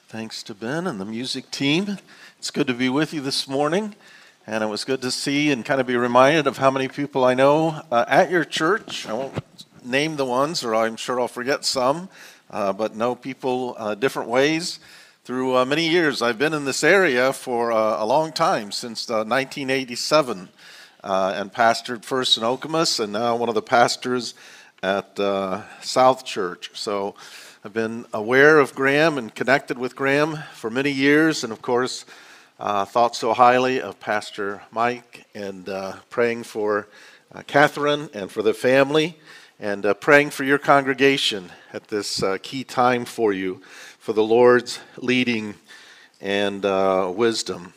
Thanks to Ben and the music team. It's good to be with you this morning, and it was good to see and kind of be reminded of how many people I know at your church. I won't name the ones, or I'm sure I'll forget some, but know people different ways. Through many years, I've been in this area for a long time, since 1987, and pastored first in Okemos, and now one of the pastors at South Church. So I've been aware of Graham and connected with Graham for many years, and of course, thought so highly of Pastor Mike, and praying for Catherine and for the family, and praying for your congregation at this key time for you, for the Lord's leading and wisdom.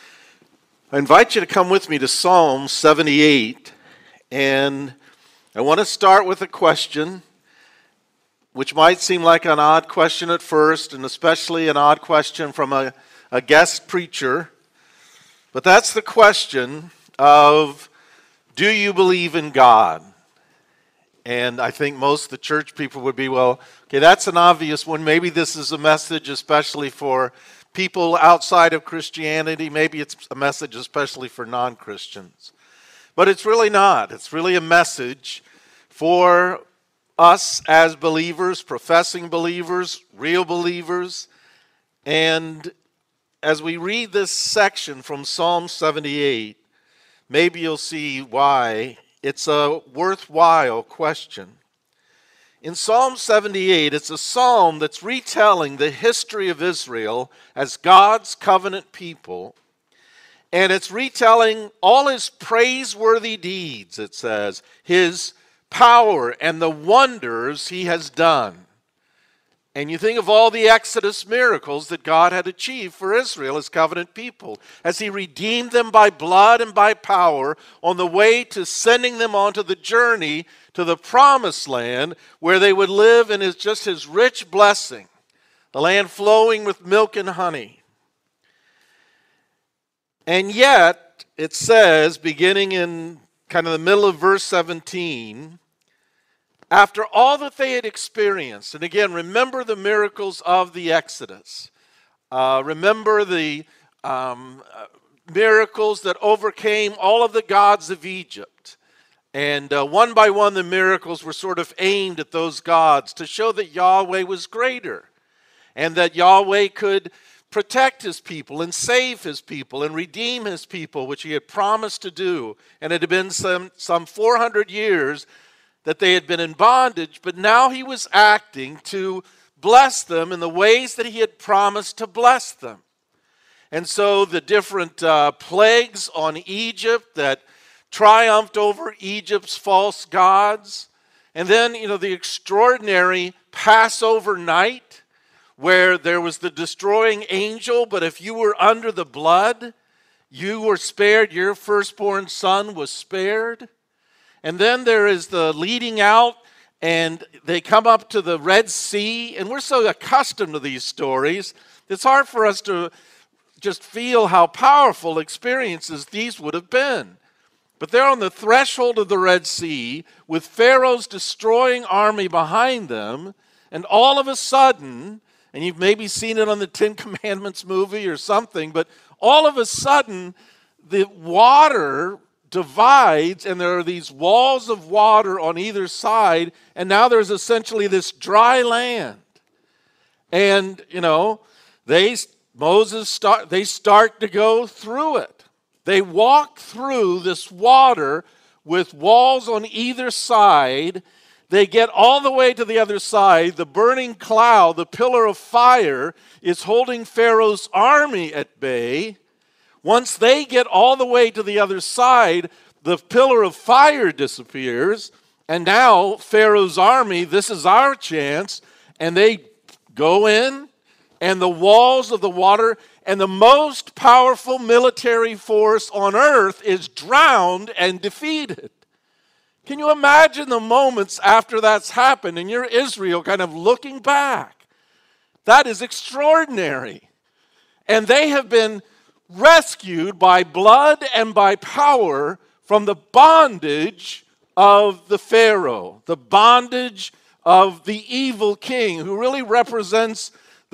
I invite you to come with me to Psalm 78, and I want to start with a question, which might seem like an odd question at first, and especially an odd question from a guest preacher. But that's the question of, do you believe in God? And I think most of the church people would be, well, okay, that's an obvious one. Maybe this is a message especially for people outside of Christianity. Maybe it's a message especially for non-Christians. But it's really not. It's really a message for us as believers, professing believers, real believers. And as we read this section from Psalm 78, maybe you'll see why it's a worthwhile question. In Psalm 78, it's a psalm that's retelling the history of Israel as God's covenant people. And it's retelling all his praiseworthy deeds, it says, his power and the wonders he has done. And you think of all the Exodus miracles that God had achieved for Israel as covenant people, as he redeemed them by blood and by power on the way to sending them onto the journey to the promised land where they would live in his rich blessing, the land flowing with milk and honey. And yet, it says, beginning in kind of the middle of verse 17, after all that they had experienced, and again, remember the miracles of the Exodus. Remember the miracles that overcame all of the gods of Egypt. And one by one, the miracles were sort of aimed at those gods to show that Yahweh was greater, and that Yahweh could protect his people and save his people and redeem his people, which he had promised to do. And it had been some 400 years that they had been in bondage, but now he was acting to bless them in the ways that he had promised to bless them. And so the different plagues on Egypt that triumphed over Egypt's false gods, and then, the extraordinary Passover night, where there was the destroying angel, but if you were under the blood, you were spared, your firstborn son was spared. And then there is the leading out, and they come up to the Red Sea, and we're so accustomed to these stories, it's hard for us to just feel how powerful experiences these would have been. But they're on the threshold of the Red Sea with Pharaoh's destroying army behind them, and all of a sudden, and you've maybe seen it on the Ten Commandments movie or something, but all of a sudden, the water divides, and there are these walls of water on either side, and now there's essentially this dry land. And, they start to go through it. They walk through this water with walls on either side. They get all the way to the other side. The burning cloud, the pillar of fire, is holding Pharaoh's army at bay. Once they get all the way to the other side, the pillar of fire disappears, and now Pharaoh's army, this is our chance, and they go in, and the walls of the water, and the most powerful military force on earth is drowned and defeated. Can you imagine the moments after that's happened, and you're Israel kind of looking back? That is extraordinary. And they have been rescued by blood and by power from the bondage of the Pharaoh, the bondage of the evil king, who really represents the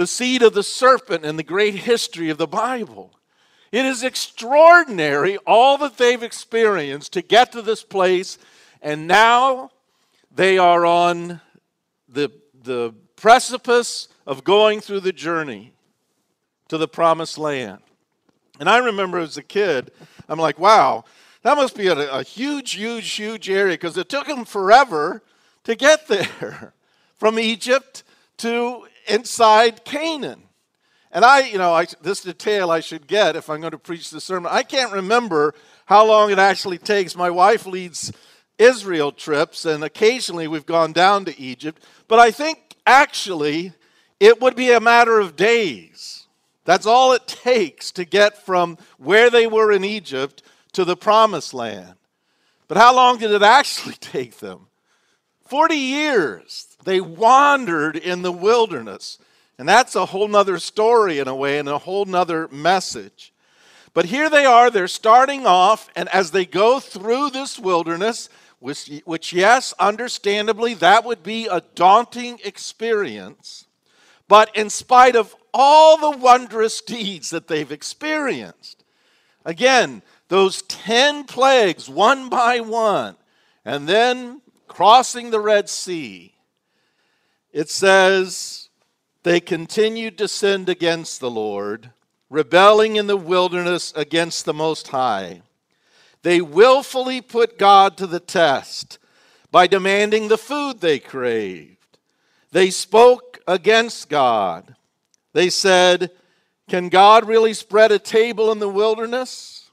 the seed of the serpent in the great history of the Bible. It is extraordinary all that they've experienced to get to this place, and now they are on the precipice of going through the journey to the promised land. And I remember as a kid, I'm like, wow, that must be a huge, huge, huge area, because it took them forever to get there from Egypt to inside Canaan. And this detail I should get if I'm going to preach the sermon. I can't remember how long it actually takes. My wife leads Israel trips, and occasionally we've gone down to Egypt. But I think actually it would be a matter of days. That's all it takes to get from where they were in Egypt to the promised land. But how long did it actually take them? 40 years. They wandered in the wilderness. And that's a whole nother story in a way, and a whole nother message. But here they are, they're starting off, and as they go through this wilderness, which yes, understandably, that would be a daunting experience. But in spite of all the wondrous deeds that they've experienced, again, those 10 plagues, one by one, and then crossing the Red Sea, it says, they continued to sin against the Lord, rebelling in the wilderness against the Most High. They willfully put God to the test by demanding the food they craved. They spoke against God. They said, can God really spread a table in the wilderness?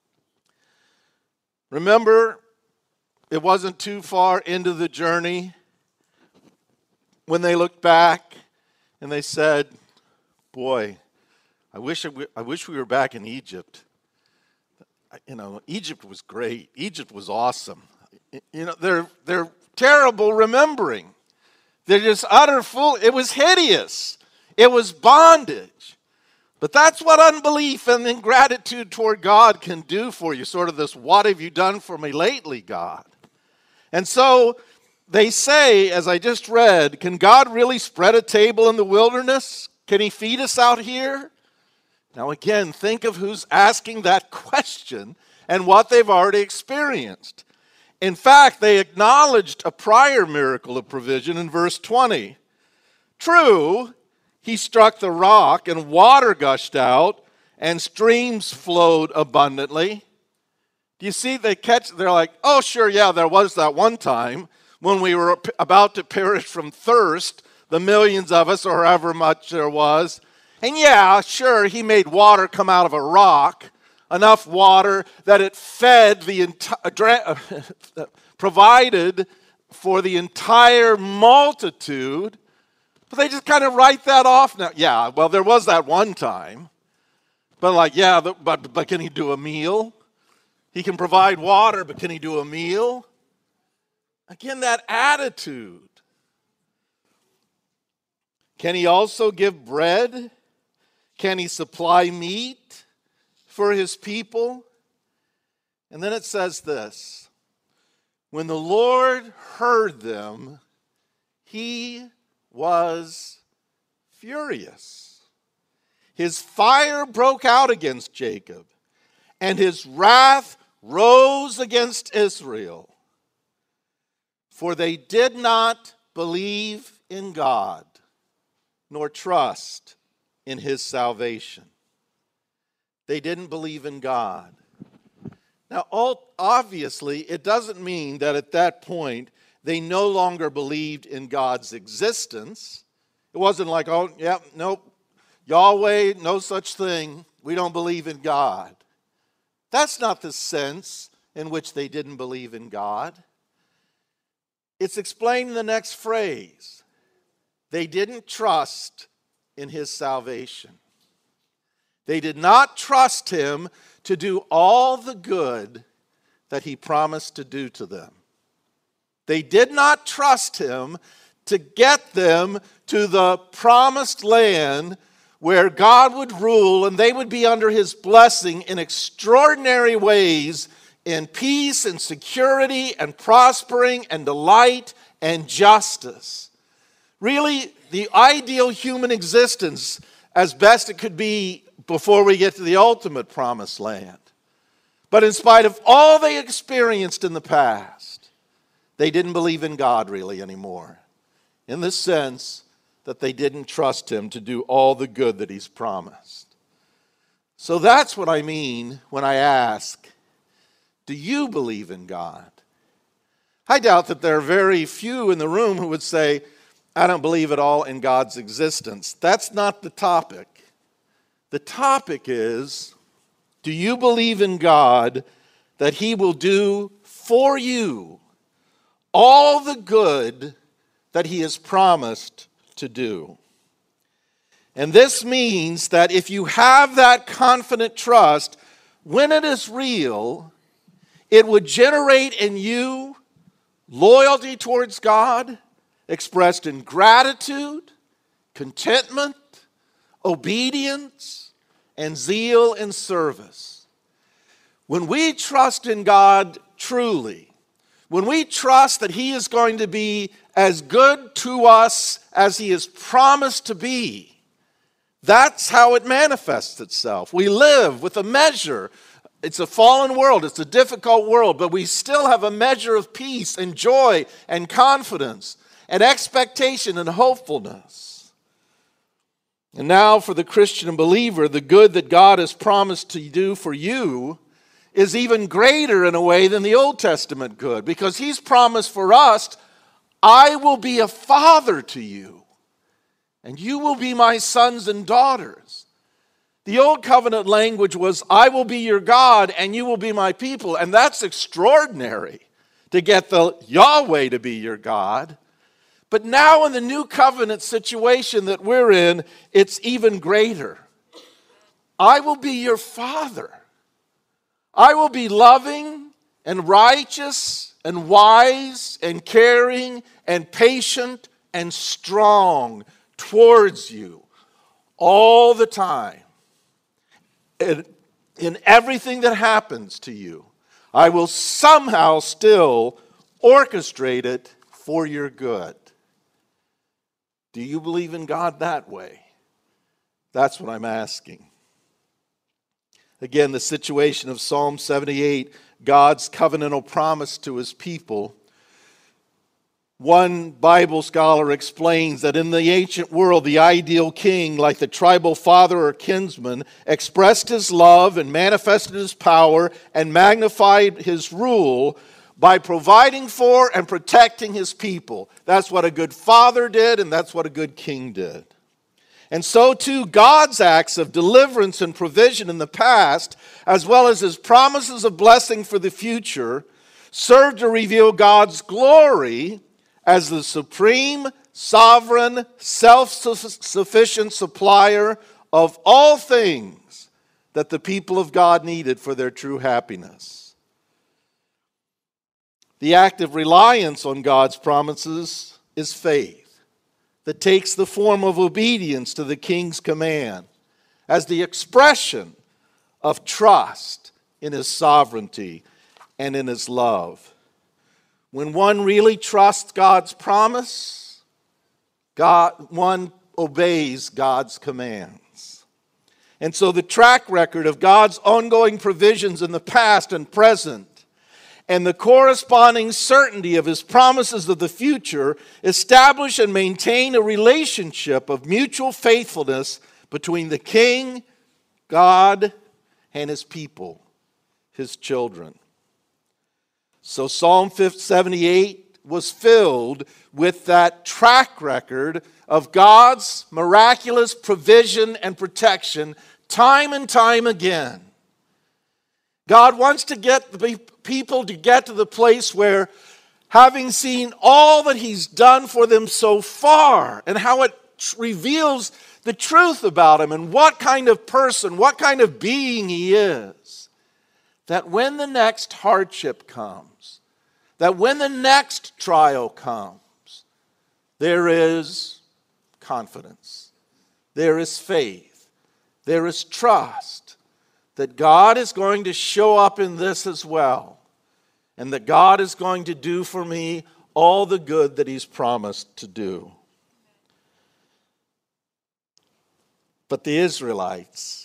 Remember, it wasn't too far into the journey when they looked back and they said, boy, I wish we were back in Egypt. Egypt was great. Egypt was awesome. They're terrible remembering. They're just utter fool. It was hideous. It was bondage. But that's what unbelief and ingratitude toward God can do for you. Sort of this, what have you done for me lately, God? And so they say, as I just read, can God really spread a table in the wilderness? Can he feed us out here? Now again, think of who's asking that question and what they've already experienced. In fact, they acknowledged a prior miracle of provision in verse 20. True, he struck the rock and water gushed out and streams flowed abundantly. Do you see, they're like, oh sure, yeah, there was that one time when we were about to perish from thirst, the millions of us, or however much there was. And yeah, sure, he made water come out of a rock, enough water that it fed provided for the entire multitude. But they just kind of write that off now. Yeah, well, there was that one time. But but can he do a meal? He can provide water, but can he do a meal? Again, that attitude. Can he also give bread? Can he supply meat for his people? And then it says this, when the Lord heard them, he was furious. His fire broke out against Jacob, and his wrath rose against Israel. For they did not believe in God, nor trust in his salvation. They didn't believe in God. Now, obviously, it doesn't mean that at that point they no longer believed in God's existence. It wasn't like, oh, yeah, nope, Yahweh, no such thing. We don't believe in God. That's not the sense in which they didn't believe in God. It's explained in the next phrase. They didn't trust in his salvation. They did not trust him to do all the good that he promised to do to them. They did not trust him to get them to the promised land where God would rule and they would be under his blessing in extraordinary ways, in peace and security and prospering and delight and justice. Really, the ideal human existence as best it could be before we get to the ultimate promised land. But in spite of all they experienced in the past, they didn't believe in God really anymore, in the sense that they didn't trust him to do all the good that he's promised. So that's what I mean when I ask, do you believe in God? I doubt that there are very few in the room who would say, I don't believe at all in God's existence. That's not the topic. The topic is, do you believe in God that he will do for you all the good that he has promised to do? And this means that if you have that confident trust, when it is real, it would generate in you loyalty towards God, expressed in gratitude, contentment, obedience, and zeal in service. When we trust in God truly, when we trust that he is going to be as good to us as he has promised to be, that's how it manifests itself. We live with a measure. It's a fallen world. It's a difficult world, but we still have a measure of peace and joy and confidence and expectation and hopefulness. And now for the Christian believer, the good that God has promised to do for you is even greater in a way than the Old Testament good, because he's promised for us, I will be a father to you, and you will be my sons and daughters. The old covenant language was, I will be your God and you will be my people. And that's extraordinary to get the Yahweh to be your God. But now in the new covenant situation that we're in, it's even greater. I will be your father. I will be loving and righteous and wise and caring and patient and strong towards you all the time. In everything that happens to you, I will somehow still orchestrate it for your good. Do you believe in God that way? That's what I'm asking. Again, the situation of Psalm 78, God's covenantal promise to his people. One Bible scholar explains that in the ancient world, the ideal king, like the tribal father or kinsman, expressed his love and manifested his power and magnified his rule by providing for and protecting his people. That's what a good father did, and that's what a good king did. And so too, God's acts of deliverance and provision in the past, as well as his promises of blessing for the future, serve to reveal God's glory as the supreme, sovereign, self-sufficient supplier of all things that the people of God needed for their true happiness. The active reliance on God's promises is faith that takes the form of obedience to the king's command as the expression of trust in his sovereignty and in his love. When one really trusts God's promise, one obeys God's commands. And so the track record of God's ongoing provisions in the past and present, and the corresponding certainty of his promises of the future, establish and maintain a relationship of mutual faithfulness between the king, God, and his people, his children. So Psalm 78 was filled with that track record of God's miraculous provision and protection time and time again. God wants to get the people to get to the place where, having seen all that he's done for them so far and how it reveals the truth about him and what kind of person, what kind of being he is, that when the next hardship comes, that when the next trial comes, there is confidence, there is faith, there is trust that God is going to show up in this as well, and that God is going to do for me all the good that he's promised to do. But the Israelites,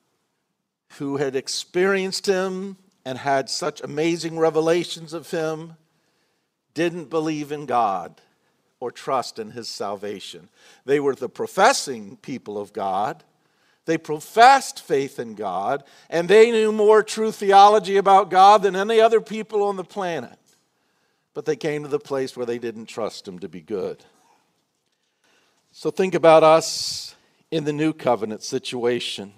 who had experienced him and had such amazing revelations of him, didn't believe in God or trust in his salvation. They were the professing people of God. They professed faith in God, and they knew more true theology about God than any other people on the planet. But they came to the place where they didn't trust him to be good. So think about us in the new covenant situation.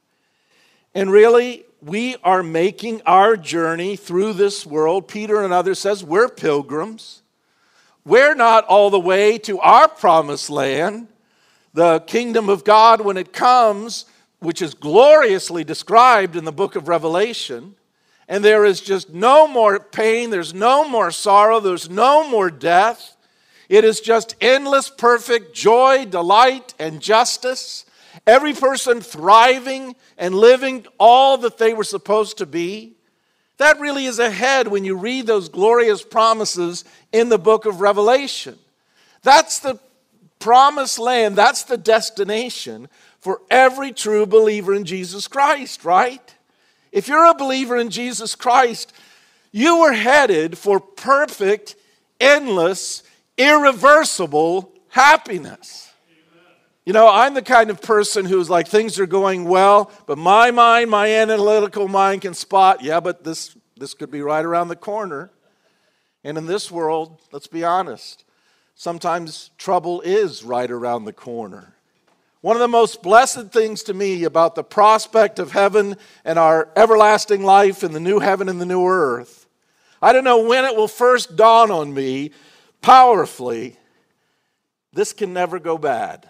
And really, we are making our journey through this world. Peter and others says we're pilgrims. We're not all the way to our promised land, the kingdom of God when it comes, which is gloriously described in the book of Revelation. And there is just no more pain, there's no more sorrow, there's no more death. It is just endless, perfect joy, delight, and justice. Every person thriving and living all that they were supposed to be. That really is ahead when you read those glorious promises in the book of Revelation. That's the promised land, that's the destination for every true believer in Jesus Christ, right? If you're a believer in Jesus Christ, you were headed for perfect, endless, irreversible happiness. You know, I'm the kind of person who's like, things are going well, but my mind, my analytical mind can spot, yeah, but this could be right around the corner. And in this world, let's be honest, sometimes trouble is right around the corner. One of the most blessed things to me about the prospect of heaven and our everlasting life in the new heaven and the new earth, I don't know when it will first dawn on me powerfully, this can never go bad.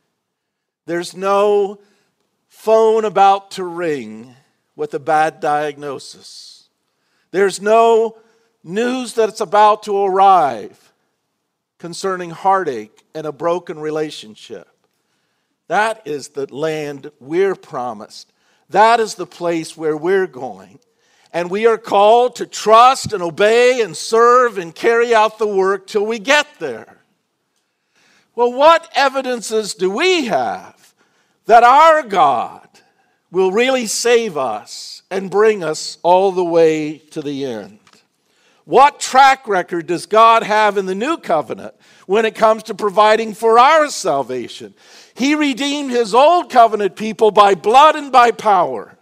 There's no phone about to ring with a bad diagnosis. There's no news that it's about to arrive concerning heartache and a broken relationship. That is the land we're promised. That is the place where we're going. And we are called to trust and obey and serve and carry out the work till we get there. Well, what evidences do we have that our God will really save us and bring us all the way to the end? What track record does God have in the new covenant when it comes to providing for our salvation? He redeemed his old covenant people by blood and by power.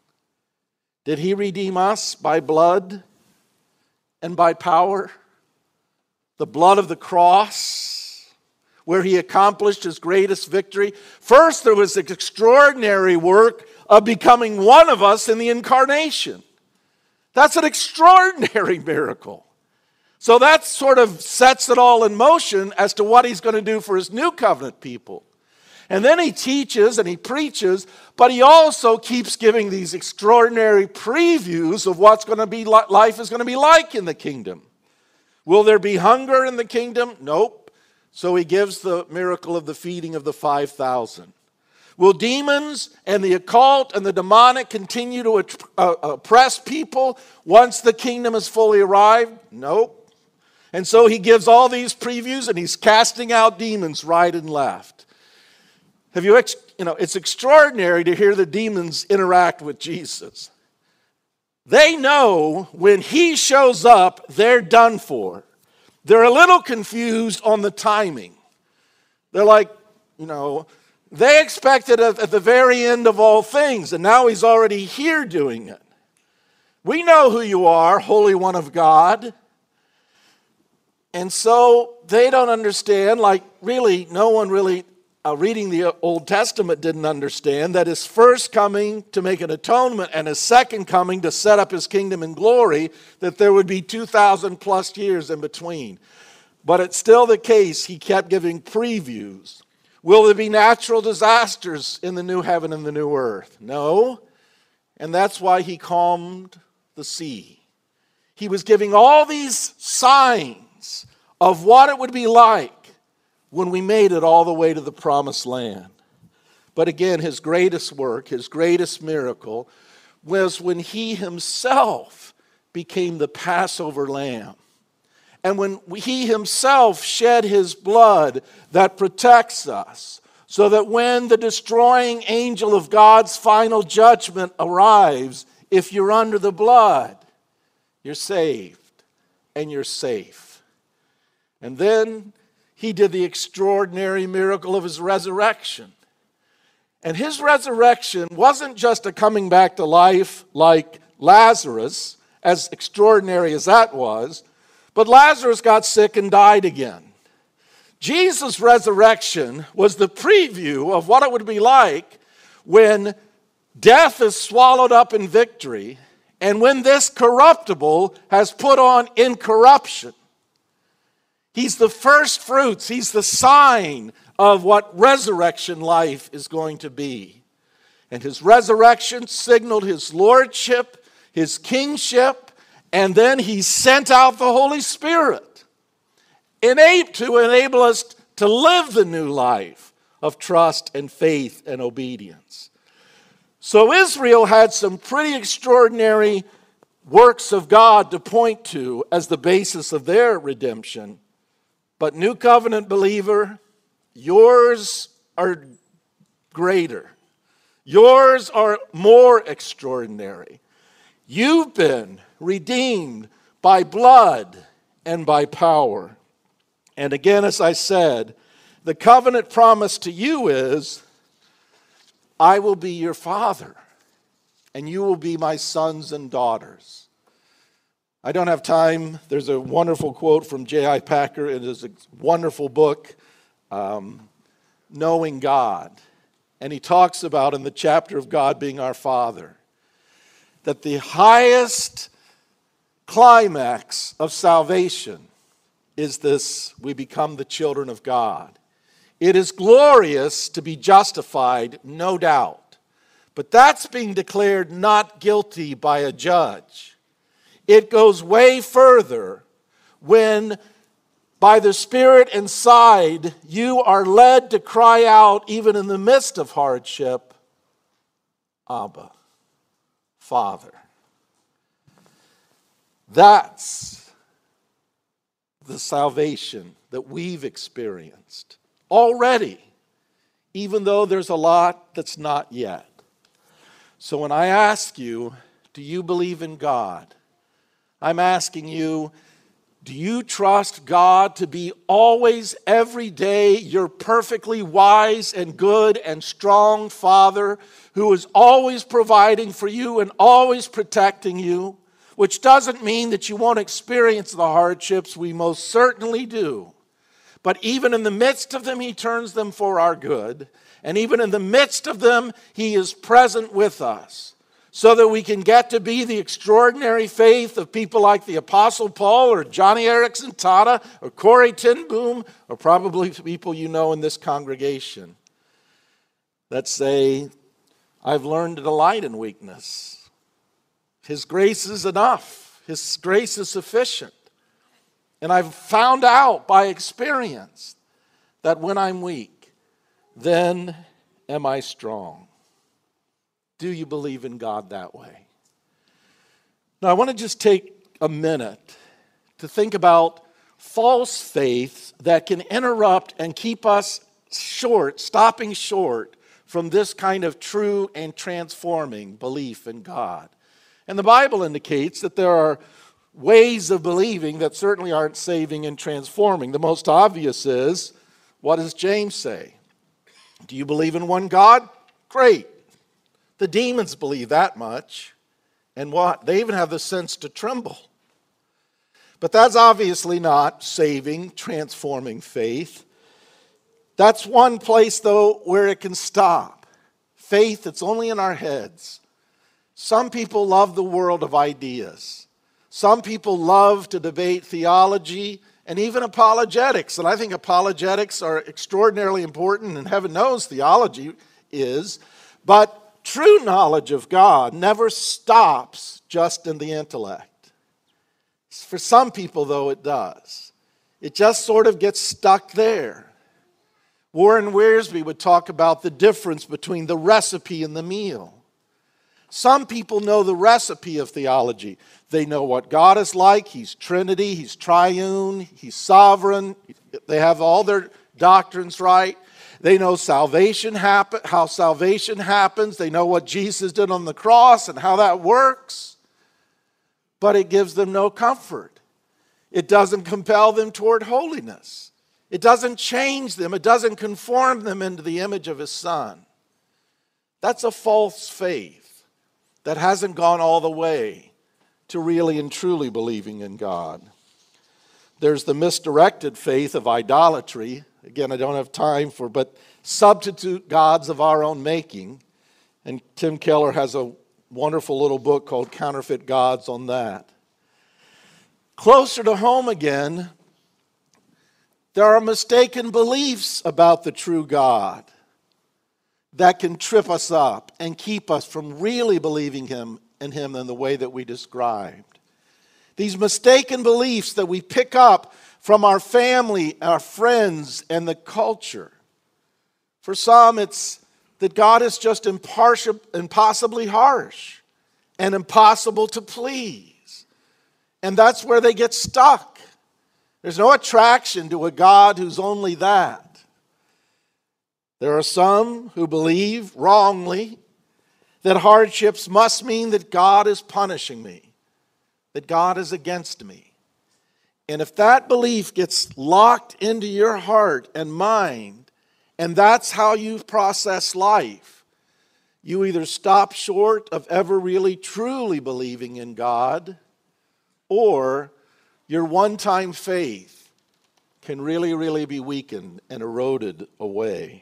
Did he redeem us by blood and by power? The blood of the cross, where he accomplished his greatest victory. First, there was the extraordinary work of becoming one of us in the incarnation. That's an extraordinary miracle. So that sort of sets it all in motion as to what he's going to do for his new covenant people. And then he teaches and he preaches, but he also keeps giving these extraordinary previews of what's going to be life is going to be like in the kingdom. Will there be hunger in the kingdom? Nope. So he gives the miracle of the feeding of the 5,000. Will demons and the occult and the demonic continue to oppress people once the kingdom is fully arrived? Nope. And so he gives all these previews and he's casting out demons right and left. It's extraordinary to hear the demons interact with Jesus. They know when he shows up, they're done for. They're a little confused on the timing. They're like, they expected it at the very end of all things, and now he's already here doing it. We know who you are, Holy One of God. And so they don't understand, like really, no one really reading the Old Testament didn't understand that his first coming to make an atonement and his second coming to set up his kingdom in glory, that there would be 2,000 plus years in between. But it's still the case, he kept giving previews. Will there be natural disasters in the new heaven and the new earth? No. And that's why he calmed the sea. He was giving all these signs of what it would be like when we made it all the way to the promised land. But again, his greatest work, his greatest miracle, was when he himself became the Passover lamb. And when he himself shed his blood that protects us, so that when the destroying angel of God's final judgment arrives, if you're under the blood, you're saved and you're safe. And then he did the extraordinary miracle of his resurrection. And his resurrection wasn't just a coming back to life like Lazarus, as extraordinary as that was, but Lazarus got sick and died again. Jesus' resurrection was the preview of what it would be like when death is swallowed up in victory and when this corruptible has put on incorruption. He's the first fruits. He's the sign of what resurrection life is going to be. And his resurrection signaled his lordship, his kingship, and then he sent out the Holy Spirit to enable us to live the new life of trust and faith and obedience. So Israel had some pretty extraordinary works of God to point to as the basis of their redemption. But New Covenant believer, yours are greater. Yours are more extraordinary. You've been redeemed by blood and by power. And again, as I said, the covenant promise to you is, I will be your father, and you will be my sons and daughters. I don't have time. There's a wonderful quote from J.I. Packer. It is a wonderful book, Knowing God. And he talks about in the chapter of God being our Father, that the highest climax of salvation is this: we become the children of God. It is glorious to be justified, no doubt. But that's being declared not guilty by a judge. It goes way further when, by the Spirit inside, you are led to cry out, even in the midst of hardship, Abba, Father. That's the salvation that we've experienced already, even though there's a lot that's not yet. So when I ask you, do you believe in God? I'm asking you, do you trust God to be always, every day, your perfectly wise and good and strong Father who is always providing for you and always protecting you? Which doesn't mean that you won't experience the hardships. We most certainly do. But even in the midst of them, He turns them for our good. And even in the midst of them, He is present with us, so that we can get to be the extraordinary faith of people like the Apostle Paul or Johnny Erickson Tata or Corrie ten Boom, or probably people you know in this congregation that say, I've learned to delight in weakness. His grace is enough. His grace is sufficient. And I've found out by experience that when I'm weak, then am I strong. Do you believe in God that way? Now, I want to just take a minute to think about false faiths that can interrupt and keep us stopping short from this kind of true and transforming belief in God. And the Bible indicates that there are ways of believing that certainly aren't saving and transforming. The most obvious is, what does James say? Do you believe in one God? Great. The demons believe that much. And what? They even have the sense to tremble. But that's obviously not saving, transforming faith. That's one place, though, where it can stop. Faith that's only in our heads. Some people love the world of ideas. Some people love to debate theology and even apologetics. And I think apologetics are extraordinarily important, and heaven knows theology is. But true knowledge of God never stops just in the intellect. For some people, though, it does. It just sort of gets stuck there. Warren Wiersbe would talk about the difference between the recipe and the meal. Some people know the recipe of theology. They know what God is like. He's Trinity, He's triune, He's sovereign. They have all their doctrines right. They know how salvation happens. They know what Jesus did on the cross and how that works. But it gives them no comfort. It doesn't compel them toward holiness. It doesn't change them. It doesn't conform them into the image of his Son. That's a false faith that hasn't gone all the way to really and truly believing in God. There's the misdirected faith of idolatry. Again, I don't have time but substitute gods of our own making. And Tim Keller has a wonderful little book called Counterfeit Gods on that. Closer to home again, there are mistaken beliefs about the true God that can trip us up and keep us from really believing in him in the way that we described. These mistaken beliefs that we pick up from our family, our friends, and the culture. For some, it's that God is just impossibly harsh and impossible to please. And that's where they get stuck. There's no attraction to a God who's only that. There are some who believe wrongly that hardships must mean that God is punishing me, that God is against me. And if that belief gets locked into your heart and mind, and that's how you process life, you either stop short of ever really truly believing in God, or your one-time faith can really, really be weakened and eroded away.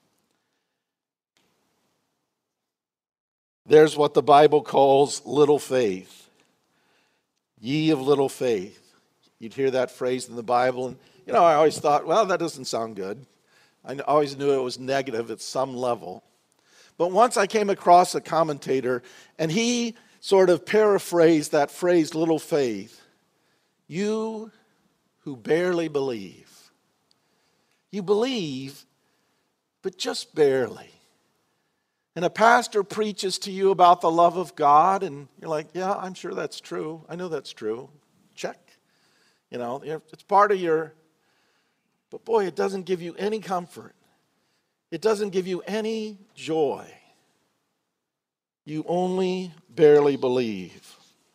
There's what the Bible calls little faith. Ye of little faith. You'd hear that phrase in the Bible, and I always thought, well, that doesn't sound good. I always knew it was negative at some level. But once I came across a commentator, and he sort of paraphrased that phrase, little faith. You who barely believe. You believe, but just barely. And a pastor preaches to you about the love of God, and you're like, yeah, I'm sure that's true. I know that's true. Check. It's part of your... But boy, it doesn't give you any comfort. It doesn't give you any joy. You only barely believe.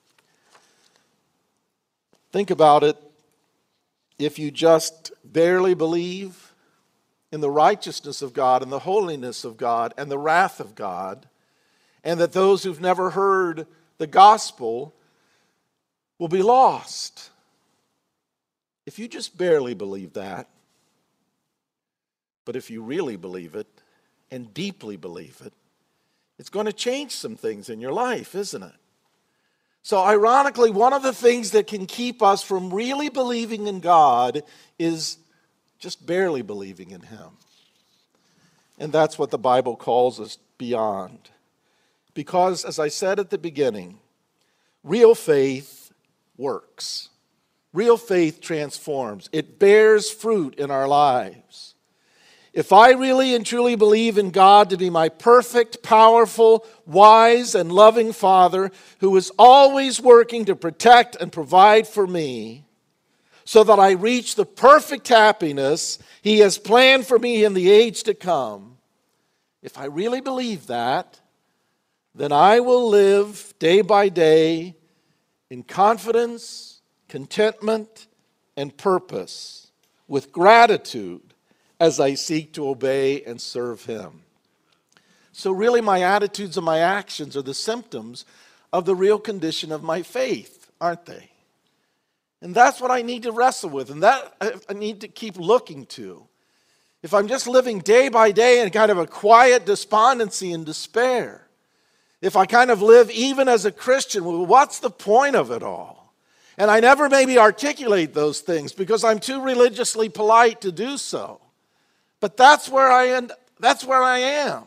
Think about it. If you just barely believe in the righteousness of God and the holiness of God and the wrath of God, and that those who've never heard the gospel will be lost. If you just barely believe that, but if you really believe it and deeply believe it, it's going to change some things in your life, isn't it? So ironically, one of the things that can keep us from really believing in God is just barely believing in him. And that's what the Bible calls us beyond. Because, as I said at the beginning, real faith works. Real faith transforms. It bears fruit in our lives. If I really and truly believe in God to be my perfect, powerful, wise, and loving Father who is always working to protect and provide for me so that I reach the perfect happiness he has planned for me in the age to come, if I really believe that, then I will live day by day in confidence, contentment, and purpose with gratitude as I seek to obey and serve him. So really my attitudes and my actions are the symptoms of the real condition of my faith, aren't they? And that's what I need to wrestle with, and that I need to keep looking to. If I'm just living day by day in kind of a quiet despondency and despair, if I kind of live even as a Christian, well, what's the point of it all? And I never maybe articulate those things because I'm too religiously polite to do so. But that's where I am.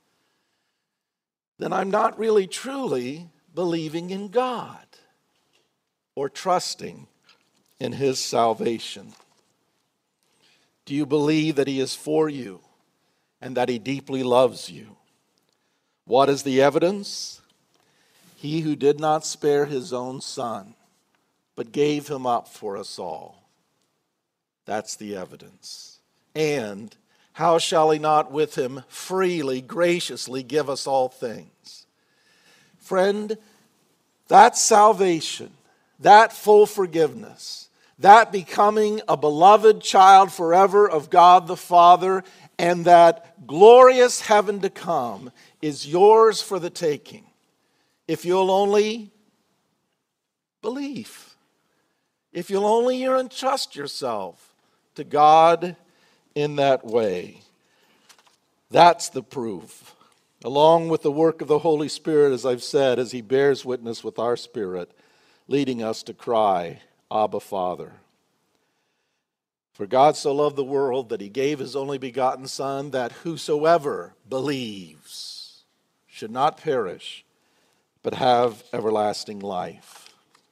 Then I'm not really truly believing in God or trusting in his salvation. Do you believe that he is for you and that he deeply loves you? What is the evidence? He who did not spare his own son, but gave him up for us all. That's the evidence. And how shall he not with him freely, graciously give us all things? Friend, that salvation, that full forgiveness, that becoming a beloved child forever of God the Father, and that glorious heaven to come is yours for the taking, if you'll only believe, if you'll only entrust yourself to God in that way. That's the proof. Along with the work of the Holy Spirit, as I've said, as he bears witness with our spirit, leading us to cry, Abba, Father. For God so loved the world that he gave his only begotten Son, that whosoever believes should not perish, but have everlasting life.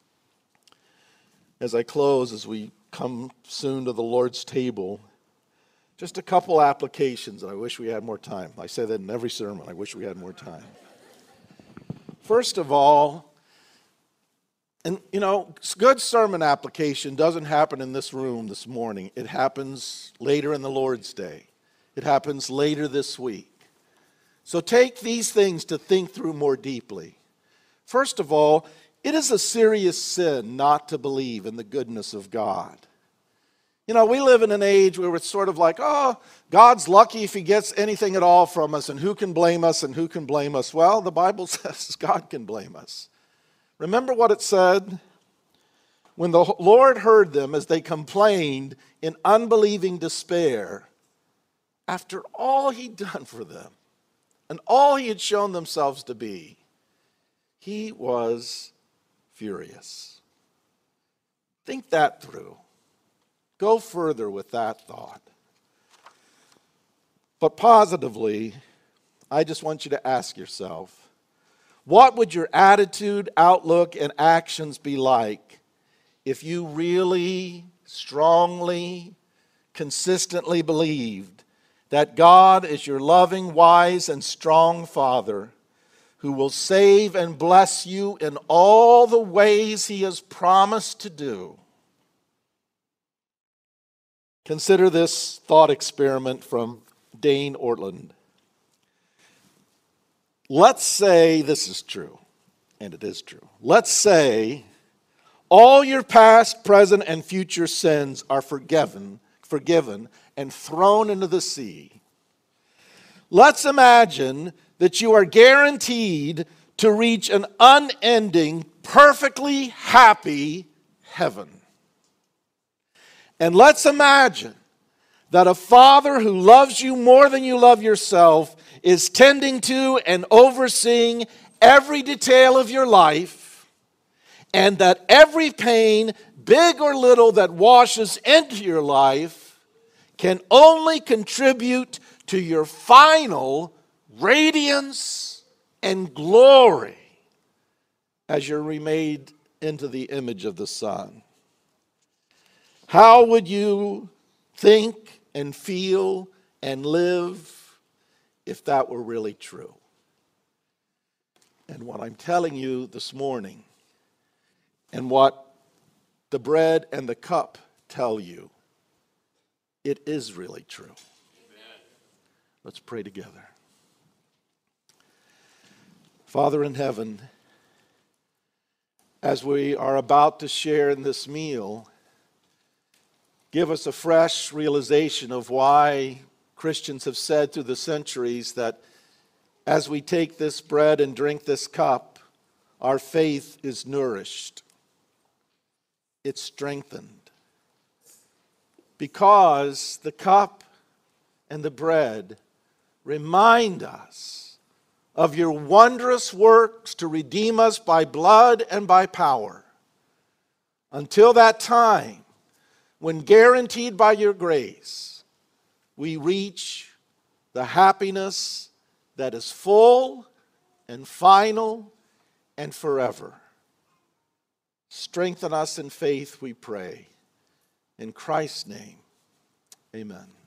As I close, as we come soon to the Lord's table, just a couple applications, and I wish we had more time. I say that in every sermon. I wish we had more time. First of all, and good sermon application doesn't happen in this room this morning. It happens later in the Lord's Day. It happens later this week. So take these things to think through more deeply. First of all, it is a serious sin not to believe in the goodness of God. We live in an age where it's sort of like, oh, God's lucky if he gets anything at all from us, and who can blame us, and who can blame us? Well, the Bible says God can blame us. Remember what it said? When the Lord heard them as they complained in unbelieving despair, after all he'd done for them, and all he had shown themselves to be, he was furious. Think that through. Go further with that thought. But positively, I just want you to ask yourself, what would your attitude, outlook, and actions be like if you really, strongly, consistently believed that God is your loving, wise, and strong Father who will save and bless you in all the ways he has promised to do? Consider this thought experiment from Dane Ortland. Let's say this is true, and it is true. Let's say all your past, present, and future sins are forgiven and thrown into the sea. Let's imagine that you are guaranteed to reach an unending, perfectly happy heaven. And let's imagine that a Father who loves you more than you love yourself is tending to and overseeing every detail of your life, and that every pain, big or little, that washes into your life can only contribute to your final radiance and glory as you're remade into the image of the Son. How would you think and feel and live if that were really true? And what I'm telling you this morning, and what the bread and the cup tell you, it is really true. Amen. Let's pray together. Father in heaven, as we are about to share in this meal, give us a fresh realization of why Christians have said through the centuries that as we take this bread and drink this cup, our faith is nourished. It's strengthened. Because the cup and the bread remind us of your wondrous works to redeem us by blood and by power. Until that time, when guaranteed by your grace, we reach the happiness that is full and final and forever. Strengthen us in faith, we pray. In Christ's name, amen.